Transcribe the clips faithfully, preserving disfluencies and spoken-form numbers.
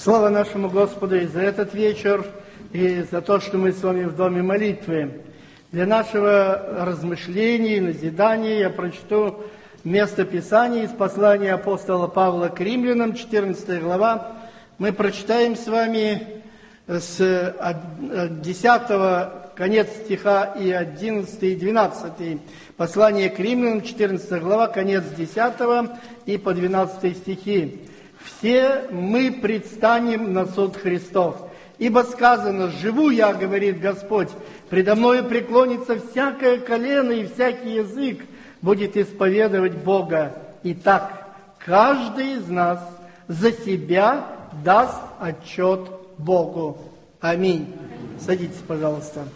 Слава нашему Господу и за этот вечер, и за то, что мы с вами в доме молитвы. Для нашего размышления и назидания я прочту место Писания из послания апостола Павла к римлянам, четырнадцатая глава. Мы прочитаем с вами с десятого конец стиха и одиннадцатый и двенадцатый. Послание к римлянам, четырнадцатая глава, конец десятого и по двенадцатый стихи. «Все мы предстанем на суд Христов. Ибо сказано, живу я, говорит Господь, предо мною преклонится всякое колено и всякий язык будет исповедовать Бога. Итак, каждый из нас за себя даст отчет Богу». Аминь. Садитесь, пожалуйста.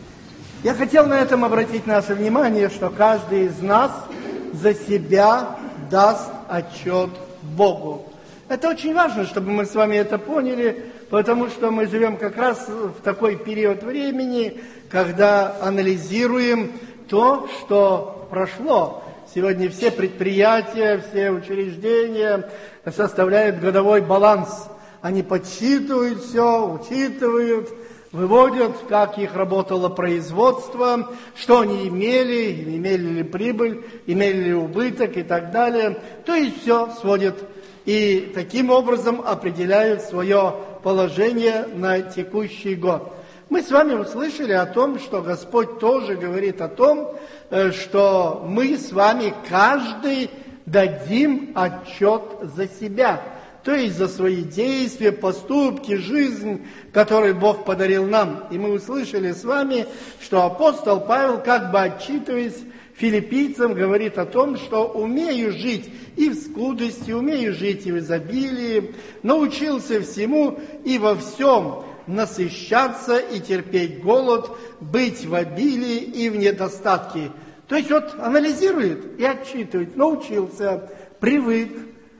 Я хотел на этом обратить наше внимание, что каждый из нас за себя даст отчет Богу. Это очень важно, чтобы мы с вами это поняли, потому что мы живем как раз в такой период времени, когда анализируем то, что прошло. Сегодня все предприятия, все учреждения составляют годовой баланс. Они подсчитывают все, учитывают, выводят, как их работало производство, что они имели, имели ли прибыль, имели ли убыток и так далее. То есть все сводят и таким образом определяют свое положение на текущий год. Мы с вами услышали о том, что Господь тоже говорит о том, что мы с вами каждый дадим отчет за себя, то есть за свои действия, поступки, жизнь, которую Бог подарил нам. И мы услышали с вами, что апостол Павел, как бы отчитываясь филиппийцам, говорит о том, что умею жить и в скудости, умею жить и в изобилии, научился всему и во всем насыщаться и терпеть голод, быть в обилии и в недостатке. То есть вот анализирует и отчитывает, научился, привык,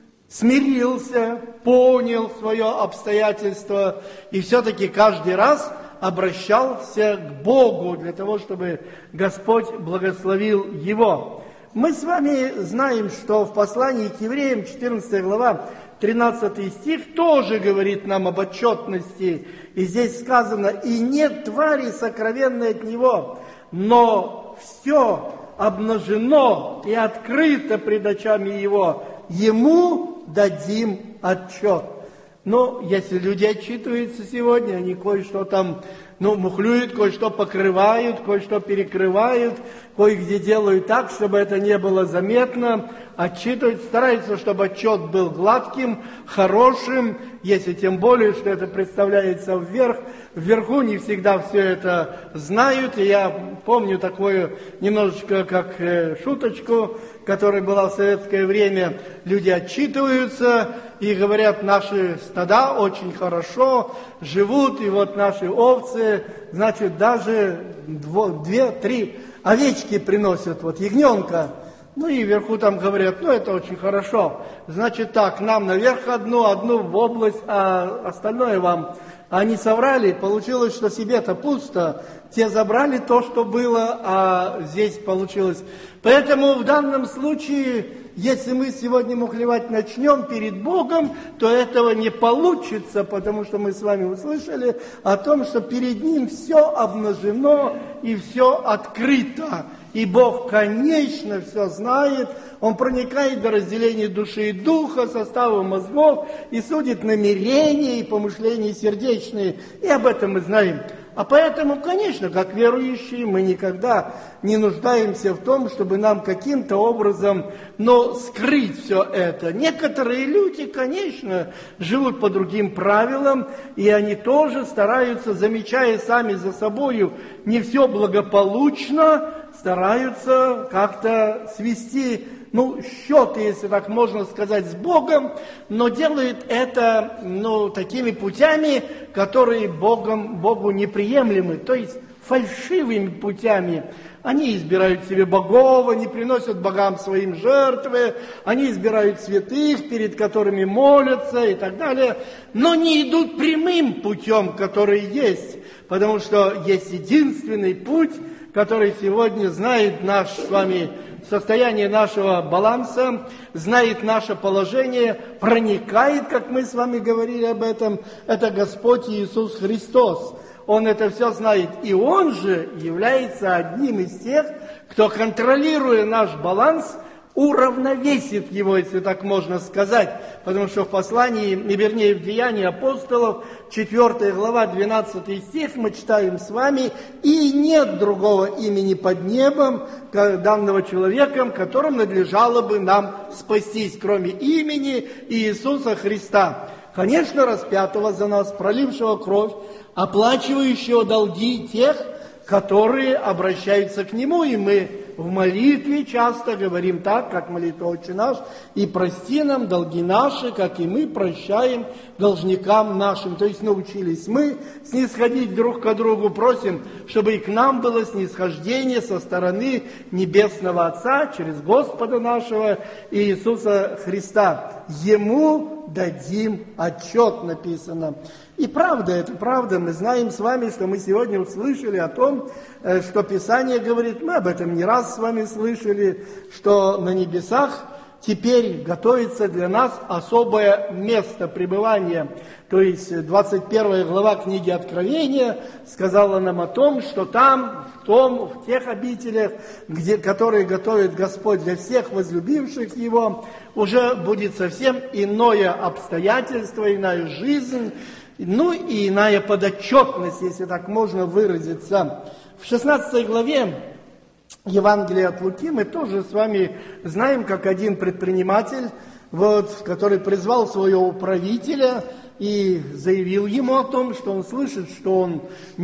смирился, понял свое обстоятельство и все-таки каждый раз обращался к Богу для того, чтобы Господь благословил его. Мы с вами знаем, что в послании к евреям, четырнадцатая глава, тринадцатый стих, тоже говорит нам об отчетности. И здесь сказано, «И нет твари сокровенной от него, но все обнажено и открыто пред очами его, ему дадим отчет». Но если люди отчитываются сегодня, они кое-что там, ну, мухлюют, кое-что покрывают, кое-что перекрывают, кое-где делают так, чтобы это не было заметно, отчитывают, стараются, чтобы отчет был гладким, хорошим, если тем более, что это представляется вверх. Вверху не всегда все это знают, и я помню такую немножечко как э, шуточку, которая была в советское время. Люди отчитываются и говорят, наши стада очень хорошо живут, и вот наши овцы, значит, даже дво, две, три овечки приносят, вот ягненка. Ну и вверху там говорят, ну это очень хорошо. Значит так, нам наверх одну, одну в область, а остальное вам. Они соврали, получилось, что себе-то пусто. Те забрали то, что было, а здесь получилось. Поэтому в данном случае, если мы сегодня мухлевать начнем перед Богом, то этого не получится, потому что мы с вами услышали о том, что перед Ним все обнажено и все открыто. И Бог, конечно, все знает. Он проникает до разделения души и духа, состава мозгов, и судит намерения и помышления сердечные. И об этом мы знаем. А поэтому, конечно, как верующие, мы никогда не нуждаемся в том, чтобы нам каким-то образом, но скрыть все это. Некоторые люди, конечно, живут по другим правилам, и они тоже стараются, замечая сами за собою не все благополучно, стараются как-то свести, ну, счеты, если так можно сказать, с Богом, но делают это, ну, такими путями, которые Богом, Богу неприемлемы, то есть фальшивыми путями. Они избирают себе богов, они приносят богам своим жертвы, они избирают святых, перед которыми молятся и так далее, но не идут прямым путем, который есть, потому что есть единственный путь, который сегодня знает наш с вами состояние нашего баланса, знает наше положение, проникает, как мы с вами говорили об этом, это Господь Иисус Христос. Он это все знает, и Он же является одним из тех, кто, контролируя наш баланс, уравновесит его, если так можно сказать. Потому что в послании, вернее, в Деянии апостолов, четвёртая глава, двенадцатый стих, мы читаем с вами: «И нет другого имени под небом, данного человеком, которым надлежало бы нам спастись, кроме имени Иисуса Христа». Конечно, распятого за нас, пролившего кровь, оплачивающего долги тех, которые обращаются к Нему, и мы в молитве часто говорим так, как молитва «Отче наш», «И прости нам долги наши, как и мы прощаем должникам нашим». То есть научились мы снисходить друг к другу, просим, чтобы и к нам было снисхождение со стороны Небесного Отца через Господа нашего Иисуса Христа. Ему дадим отчет, написано. И правда, это правда. Мы знаем с вами, что мы сегодня услышали о том, что Писание говорит, мы об этом не раз с вами слышали, что на небесах теперь готовится для нас особое место пребывания. То есть двадцать первая глава книги Откровения сказала нам о том, что там, в том, в тех обителях, где, которые готовит Господь для всех возлюбивших Его, уже будет совсем иное обстоятельство, иная жизнь, ну и иная подотчетность, если так можно выразиться. В шестнадцатой главе Евангелия от Луки мы тоже с вами знаем, как один предприниматель, вот, который призвал своего управителя и заявил ему о том, что он слышит, что он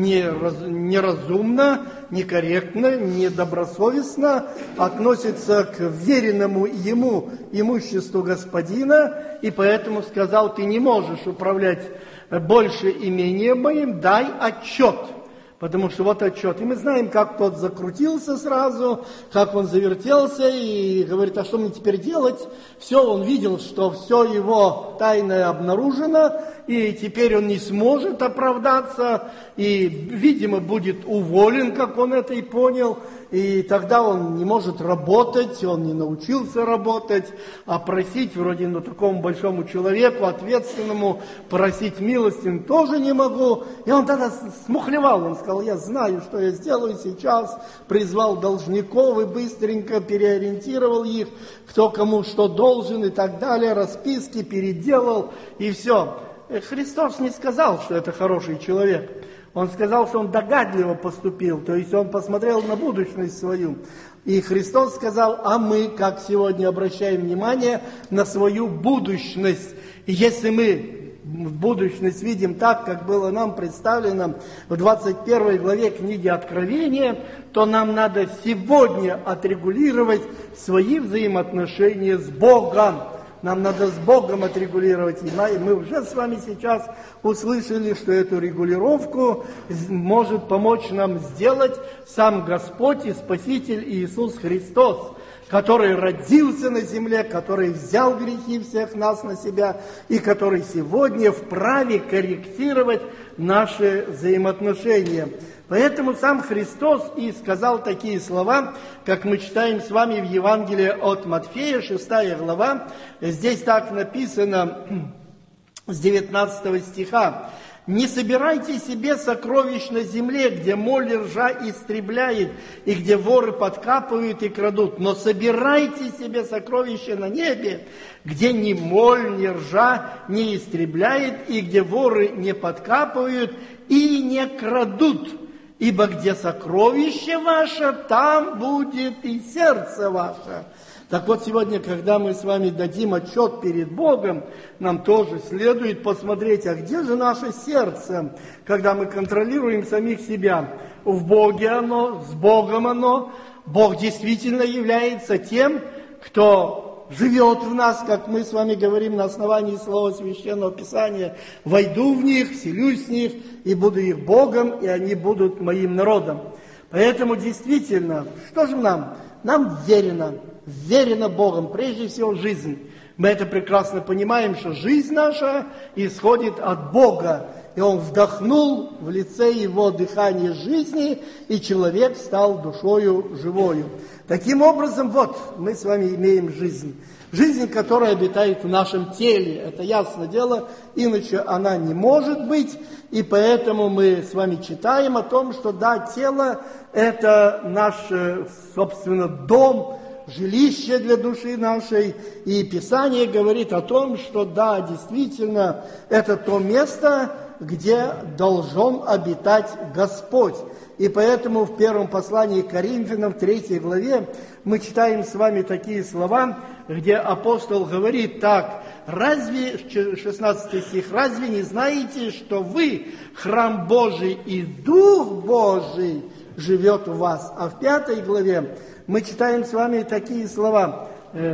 неразумно, некорректно, недобросовестно относится к веренному ему имуществу господина, и поэтому сказал: ты не можешь управлять больше имением моим, дай отчет. Потому что вот отчет. И мы знаем, как тот закрутился сразу, как он завертелся и говорит: а что мне теперь делать? Все, он видел, что все его тайное обнаружено, и теперь он не сможет оправдаться, и, видимо, будет уволен, как он это и понял. И тогда он не может работать, он не научился работать, а просить вроде ну, такому большому человеку, ответственному, просить милости тоже не могу. И он тогда смухлевал, он сказал: я знаю, что я сделаю сейчас, призвал должников и быстренько переориентировал их, кто кому что должен и так далее, расписки переделал и все. Христос не сказал, что это хороший человек. Он сказал, что он догадливо поступил, то есть он посмотрел на будущность свою. И Христос сказал: а мы, как сегодня, обращаем внимание на свою будущность. И если мы в будущность видим так, как было нам представлено в двадцать первой главе книги Откровения, то нам надо сегодня отрегулировать свои взаимоотношения с Богом. Нам надо с Богом отрегулировать. И мы уже с вами сейчас услышали, что эту регулировку может помочь нам сделать сам Господь и Спаситель Иисус Христос, который родился на земле, который взял грехи всех нас на себя и который сегодня вправе корректировать наши взаимоотношения. Поэтому сам Христос и сказал такие слова, как мы читаем с вами в Евангелии от Матфея, шестая глава. Здесь так написано с девятнадцатого стиха: «Не собирайте себе сокровищ на земле, где моль и ржа истребляет, и где воры подкапывают и крадут, но собирайте себе сокровища на небе, где ни моль, ни ржа не истребляет, и где воры не подкапывают и не крадут. Ибо где сокровище ваше, там будет и сердце ваше». Так вот, сегодня, когда мы с вами дадим отчет перед Богом, нам тоже следует посмотреть, а где же наше сердце, когда мы контролируем самих себя. В Боге оно, с Богом оно. Бог действительно является тем, кто живет в нас, как мы с вами говорим на основании слова Священного Писания: «Войду в них, селюсь в них, и буду их Богом, и они будут моим народом». Поэтому действительно, что же нам? Нам верено, верено Богом, прежде всего жизнь. Мы это прекрасно понимаем, что жизнь наша исходит от Бога. и Он вдохнул в лице его дыхание жизни, и человек стал душою живою. Таким образом, вот, мы с вами имеем жизнь. Жизнь, которая обитает в нашем теле. Это ясное дело, иначе она не может быть. И поэтому мы с вами читаем о том, что да, тело – это наш, собственно, дом, жилище для души нашей. И Писание говорит о том, что да, действительно, это то место, где должен обитать Господь. И поэтому в первом послании к Коринфянам, в третьей главе, мы читаем с вами такие слова, где апостол говорит так: разве, шестнадцатый стих, разве не знаете, что вы храм Божий и Дух Божий живет в вас? А в пятой главе мы читаем с вами такие слова,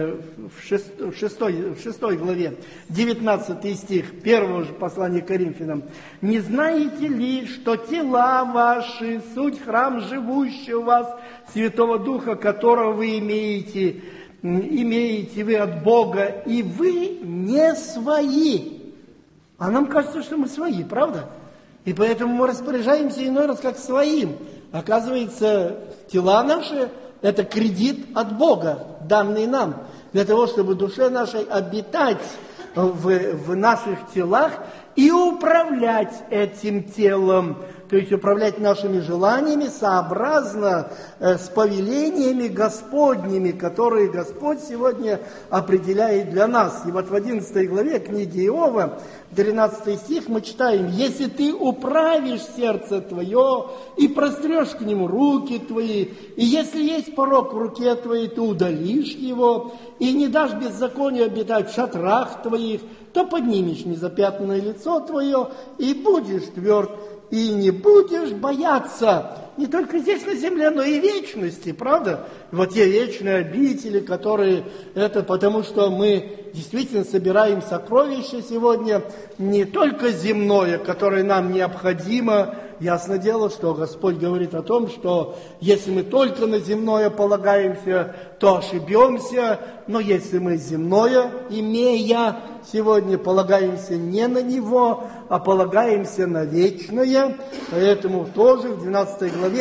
в шестой, в шестой, в шестой главе, девятнадцатый стих, первого же послания к Коринфянам. «Не знаете ли, что тела ваши, суть храм живущий у вас, Святого Духа, которого вы имеете, имеете вы от Бога, и вы не свои?» А нам кажется, что мы свои, правда? И поэтому мы распоряжаемся иной раз как своим. Оказывается, тела наши – это кредит от Бога, данный нам, для того, чтобы душе нашей обитать в, в наших телах и управлять этим телом, то есть управлять нашими желаниями сообразно э, с повелениями Господними, которые Господь сегодня определяет для нас. И вот в одиннадцатой главе книги Иова, тринадцатый стих, мы читаем: «Если ты управишь сердце твое и прострешь к нему руки твои, и если есть порок в руке твоей, ты удалишь его, и не дашь беззаконию обитать в шатрах твоих, то поднимешь незапятнанное лицо твое, и будешь тверд, и не будешь бояться». Не только здесь на земле, но и вечности, правда? Вот те вечные обители, которые это потому, что мы действительно собираем сокровища сегодня, не только земное, которое нам необходимо. Ясно дело, что Господь говорит о том, что если мы только на земное полагаемся, то ошибемся, но если мы земное, имея, сегодня полагаемся не на него, а полагаемся на вечное. Поэтому тоже в двенадцатой главе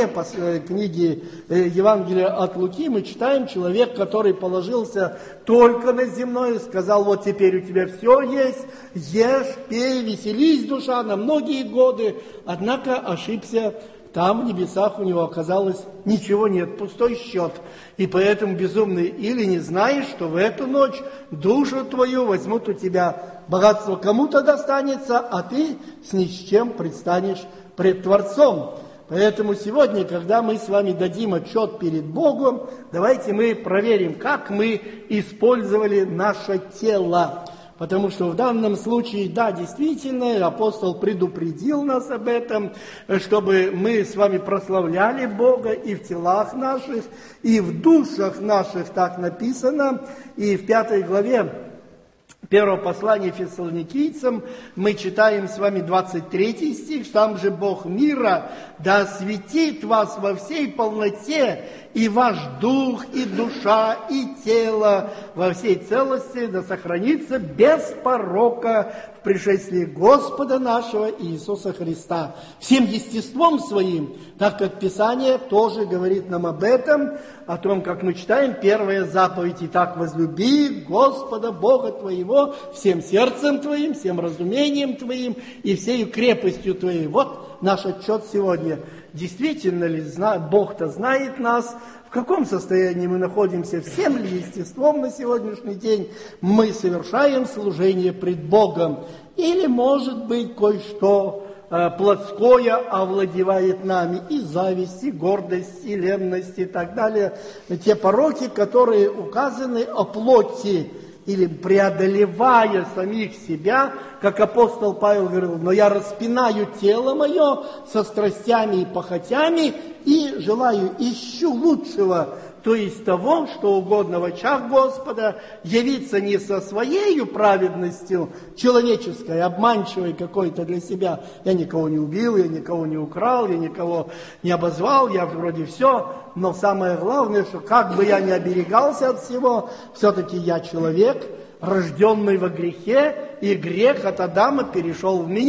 книги Евангелия от Луки мы читаем: человек, который положился только на земное, сказал: вот теперь у тебя все есть, ешь, пей, веселись, душа, на многие годы. Однако ошибся. Там в небесах у него оказалось ничего нет, пустой счет. И поэтому, безумный, или не знаешь, что в эту ночь душу твою возьмут у тебя. Богатство кому-то достанется, а ты с ни с чем предстанешь пред Творцом. Поэтому сегодня, когда мы с вами дадим отчет перед Богом, давайте мы проверим, как мы использовали наше тело. Потому что в данном случае, да, действительно, апостол предупредил нас об этом, чтобы мы с вами прославляли Бога и в телах наших, и в душах наших, так написано. И в пятой главе первого послания Фессалоникийцам мы читаем с вами двадцать третий стих: «Там же Бог мира да осветит вас во всей полноте, и ваш дух, и душа, и тело во всей целости да сохранится без порока в пришествии Господа нашего Иисуса Христа». Всем естеством своим, так как Писание тоже говорит нам об этом, о том, как мы читаем первая заповедь: «Итак, возлюби Господа Бога твоего всем сердцем твоим, всем разумением твоим и всею крепостью твоей». Вот наш отчет сегодня. Действительно ли Бог-то знает нас, в каком состоянии мы находимся, всем ли естеством на сегодняшний день мы совершаем служение пред Богом, или, может быть, кое-что э, плотское овладевает нами, и зависть, и гордость, и ленность, и так далее, те пороки, которые указаны о плоти, или преодолевая самих себя, как апостол Павел говорил: «Но я распинаю тело мое со страстями и похотями, и желаю, ищу лучшего, то есть того, что угодно в очах Господа, явиться не со своей праведностью человеческой, обманчивой какой-то для себя. Я никого не убил, я никого не украл, я никого не обозвал, я вроде все». Но самое главное, что как бы я ни оберегался от всего, все-таки я человек, рожденный во грехе, и грех от Адама перешел в меня.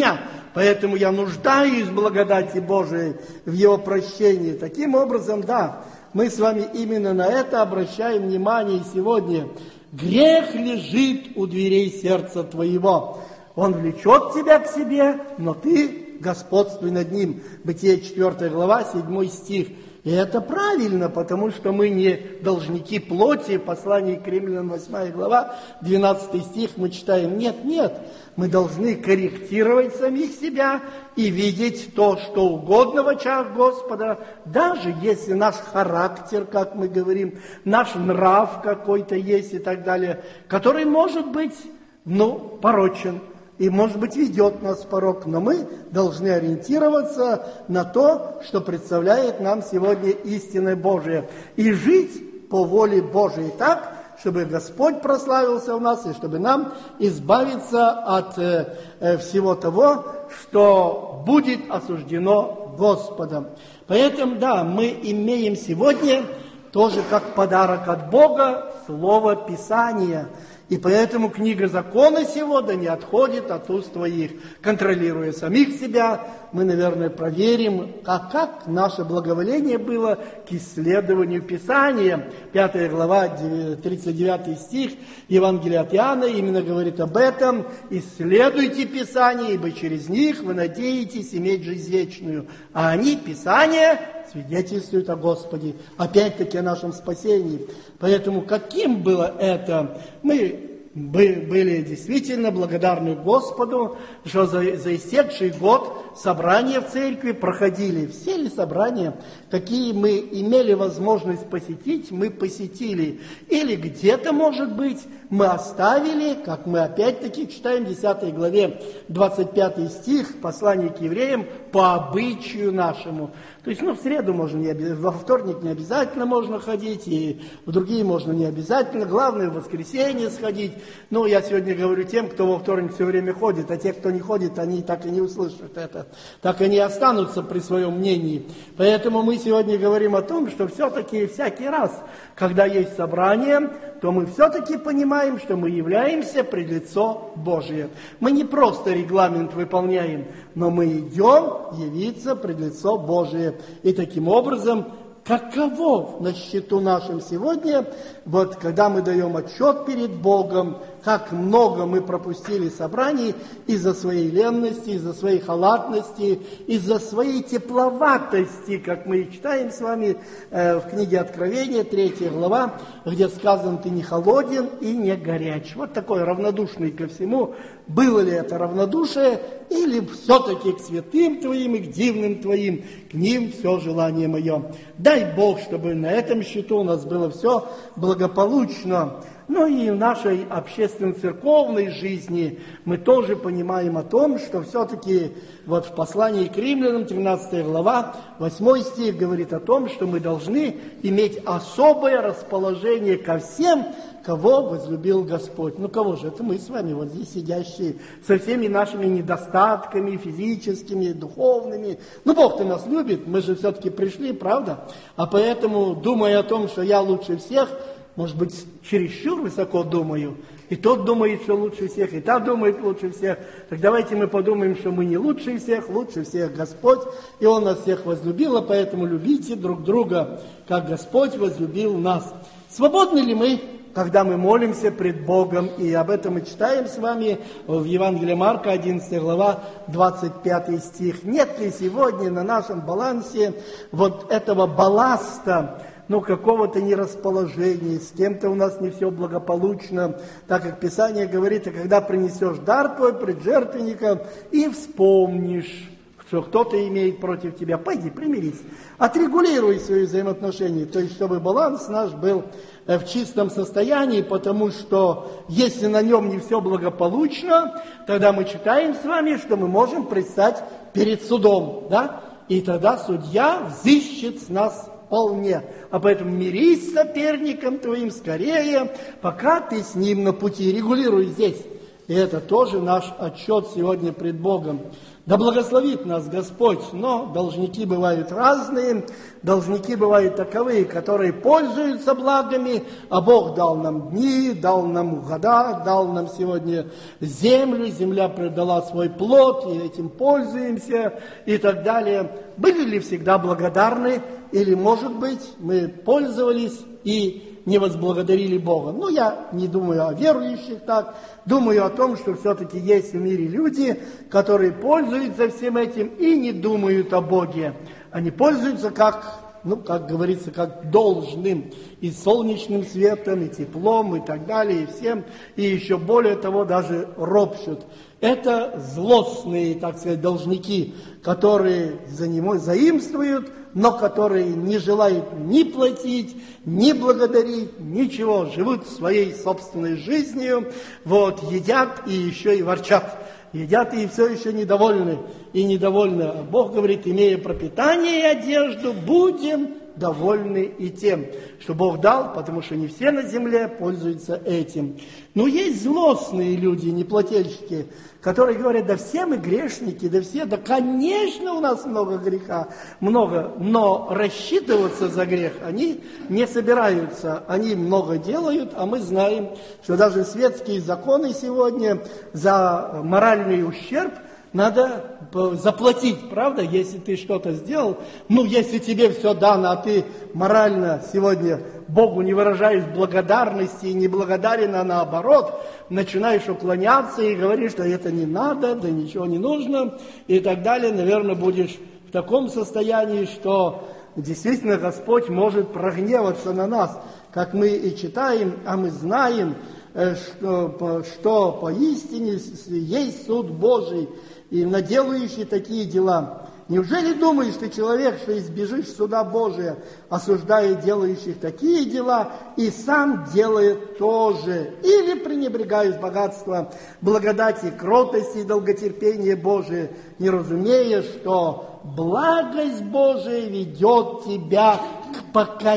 поэтому я нуждаюсь в благодати Божией, в Его прощении. Таким образом, да, мы с вами именно на это обращаем внимание сегодня. Грех лежит у дверей сердца твоего. Он влечет тебя к себе, но ты господствуй над ним. Бытие четвёртая глава, седьмой стих. И это правильно, потому что мы не должники плоти. Послание к Римлянам, восьмая глава, двенадцатый стих мы читаем. Нет, нет, мы должны корректировать самих себя и видеть то, что угодно в очах Господа, даже если наш характер, как мы говорим, наш нрав какой-то есть и так далее, который может быть, ну, порочен. И, может быть, ведет нас в порок, но мы должны ориентироваться на то, что представляет нам сегодня истина Божия, и жить по воле Божией так, чтобы Господь прославился у нас, и чтобы нам избавиться от э, э, всего того, что будет осуждено Господом. Поэтому, да, мы имеем сегодня тоже как подарок от Бога Слово Писания. И поэтому книга закона сего да не отходит от уст твоих. Контролируя самих себя, мы, наверное, проверим, а как наше благоволение было к исследованию Писания. Пятая глава, тридцать девятый стих Евангелия от Иоанна именно говорит об этом. «Исследуйте Писание, ибо через них вы надеетесь иметь жизнь вечную». А они, Писание, свидетельствуют о Господе, опять-таки о нашем спасении. Поэтому каким было это? Мы были действительно благодарны Господу, что за, за истекший год собрания в церкви проходили. Все ли собрания, какие мы имели возможность посетить, мы посетили. Или где-то, может быть, мы оставили, как мы опять-таки читаем в десятой главе, двадцать пятый стих, послание к евреям, по обычаю нашему. То есть, ну, в среду можно не обязательно, во вторник не обязательно можно ходить, и в другие можно не обязательно. Главное, в воскресенье сходить. Ну, я сегодня говорю тем, кто во вторник все время ходит, а те, кто не ходит, они так и не услышат это. Так они останутся при своем мнении. Поэтому мы сегодня говорим о том, что все-таки всякий раз, когда есть собрание, то мы все-таки понимаем, что мы являемся пред лицо Божие. Мы не просто регламент выполняем, но мы идем явиться пред лицо Божие. И таким образом, каково на счету нашем сегодня, вот когда мы даем отчет перед Богом, как много мы пропустили собраний из-за своей ленности, из-за своей халатности, из-за своей тепловатости, как мы и читаем с вами э, в книге Откровения, третья глава, где сказано: «Ты не холоден и не горяч». Вот такой равнодушный ко всему. Было ли это равнодушие, или все-таки к святым Твоим и к дивным Твоим, к ним все желание мое. Дай Бог, чтобы на этом счету у нас было все благополучно. Ну и в нашей общественно-церковной жизни мы тоже понимаем о том, что все-таки вот в послании к Римлянам, тринадцатая глава, восьмой стих говорит о том, что мы должны иметь особое расположение ко всем, кого возлюбил Господь. Ну кого же? Это мы с вами, вот здесь сидящие, со всеми нашими недостатками физическими, духовными. Ну Бог-то нас любит, мы же все-таки пришли, правда? А поэтому, думая о том, что я лучше всех, может быть, чересчур высоко думаю, и тот думает, что лучше всех, и та думает лучше всех. Так давайте мы подумаем, что мы не лучше всех, лучше всех Господь, и Он нас всех возлюбил, а поэтому любите друг друга, как Господь возлюбил нас. Свободны ли мы, когда мы молимся пред Богом? И об этом мы читаем с вами в Евангелии Марка, одиннадцатая глава, двадцать пятый стих. Нет ли сегодня на нашем балансе вот этого балласта, ну, какого-то нерасположения, с кем-то у нас не все благополучно, так как Писание говорит: а когда принесешь дар твой пред жертвенником и вспомнишь, что кто-то имеет против тебя, пойди, примирись, отрегулируй свои взаимоотношения, то есть чтобы баланс наш был в чистом состоянии, потому что если на нем не все благополучно, тогда мы читаем с вами, что мы можем предстать перед судом, да, и тогда судья взыщет с нас вполне. А поэтому мирись с соперником твоим скорее, пока ты с ним на пути. Регулируй здесь. И это тоже наш отчет сегодня пред Богом. Да благословит нас Господь, но должники бывают разные, должники бывают таковые, которые пользуются благами, а Бог дал нам дни, дал нам года, дал нам сегодня землю, земля предала свой плод, и этим пользуемся, и так далее. Были ли всегда благодарны, или, может быть, мы пользовались и не возблагодарили Бога? Ну, я не думаю о верующих так, думаю о том, что все-таки есть в мире люди, которые пользуются всем этим и не думают о Боге. Они пользуются как, ну, как говорится, как должным, и солнечным светом, и теплом, и так далее, и всем, и еще более того, даже ропщут. Это злостные, так сказать, должники, которые заимствуют, но которые не желают ни платить, ни благодарить, ничего, живут своей собственной жизнью, вот, едят и еще и ворчат. Едят и все еще недовольны, и недовольны. А Бог говорит, имея пропитание и одежду, будем довольны и тем, что Бог дал, потому что не все на земле пользуются этим. Но есть злостные люди, неплательщики, которые говорят, да все мы грешники, да все, да конечно у нас много греха, много, но рассчитываться за грех они не собираются, они много делают, а мы знаем, что даже светские законы сегодня за моральный ущерб надо заплатить, правда, если ты что-то сделал. Ну, если тебе все дано, а ты морально сегодня Богу не выражаешь благодарности и не благодарен, а наоборот, начинаешь уклоняться и говоришь, что это не надо, да ничего не нужно, и так далее, наверное, будешь в таком состоянии, что действительно Господь может прогневаться на нас, как мы и читаем, а мы знаем, что, что поистине есть суд Божий, и наделающий такие дела. Неужели думаешь ты, человек, что избежишь суда Божия, осуждая делающих такие дела, и сам делает тоже? Или пренебрегаешь богатство благодати, кротости и долготерпения Божия, не разумея, что благость Божия ведет тебя к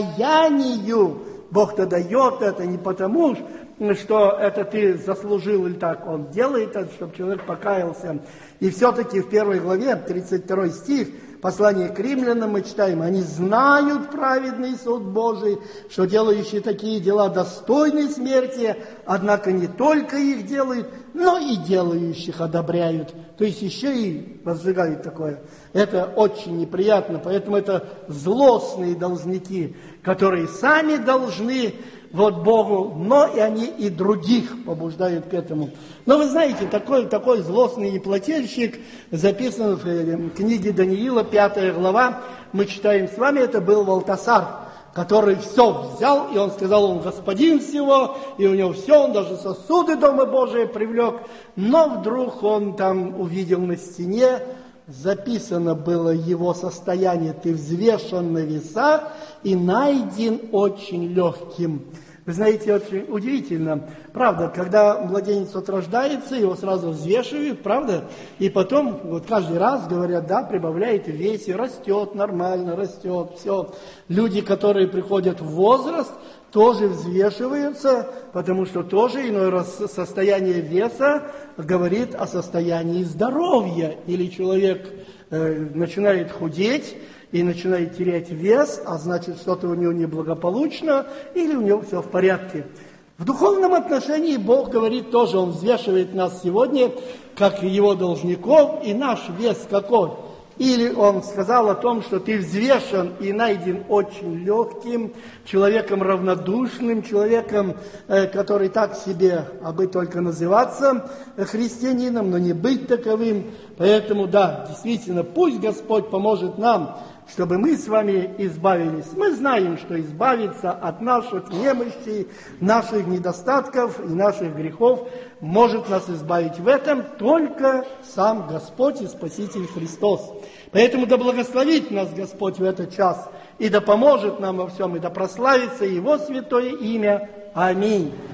покаянию? Бог-то дает это не потому, что это ты заслужил или так. Он делает это, чтобы человек покаялся. И все-таки в первой главе, тридцать второй стих, послание к римлянам мы читаем, они знают праведный суд Божий, что делающие такие дела достойны смерти, однако не только их делают, но и делающих одобряют. То есть еще и разжигают такое. Это очень неприятно, поэтому это злостные должники, которые сами должны вот Богу, но и они и других побуждают к этому. Но вы знаете, такой, такой злостный неплательщик, записан в книге Даниила, пятая глава, мы читаем с вами, это был Валтасар, который все взял, и он сказал, он господин всего, и у него все, он даже сосуды Дома Божия привлек, но вдруг он там увидел на стене, записано было его состояние, ты взвешен на весах и найден очень легким. Вы знаете, очень удивительно, правда, когда младенец вот рождается, его сразу взвешивают, правда, и потом вот каждый раз говорят, да, прибавляет в весе, растет нормально, растет, все. Люди, которые приходят в возраст, тоже взвешиваются, потому что тоже иной раз состояние веса говорит о состоянии здоровья. Или человек э, начинает худеть и начинает терять вес, а значит, что-то у него неблагополучно, или у него все в порядке. В духовном отношении Бог говорит тоже, Он взвешивает нас сегодня, как Его должников, и наш вес какой? Или Он сказал о том, что ты взвешен и найден очень легким, человеком равнодушным, человеком, который так себе, а бы только называться христианином, но не быть таковым. Поэтому, да, действительно, пусть Господь поможет нам, чтобы мы с вами избавились. Мы знаем, что избавиться от наших немощей, наших недостатков и наших грехов может нас избавить в этом только сам Господь и Спаситель Христос. Поэтому да благословит нас Господь в этот час, и да поможет нам во всем, и да прославится Его святое имя. Аминь.